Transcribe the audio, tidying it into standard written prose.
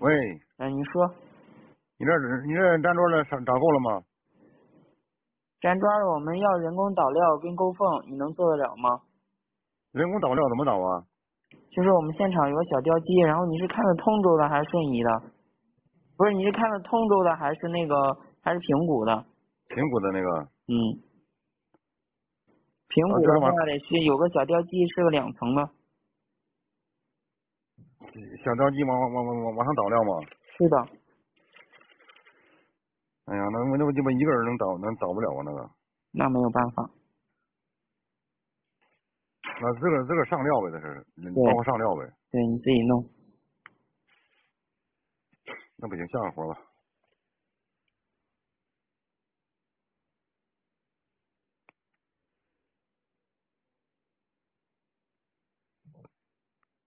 喂， 哎，你说， 你这粘砖的找够了吗？ 粘砖我们要人工导料跟勾缝，你能做得了吗？ 人工导料怎么导啊？ 就是我们现场有个小雕机，然后你是看的通州的还是顺义的？不是，你是看的通州的还是平谷的？ 平谷的那个。 嗯，平谷的话得是有个小雕机，是个2层的。 小雕机往上导料吗？ 是的。 哎呀，那鸡巴一个人能导不了啊那个。 那没有办法。 那自个上料呗，这是，包括上料呗。 对，你自己弄。 那不行，下个活吧。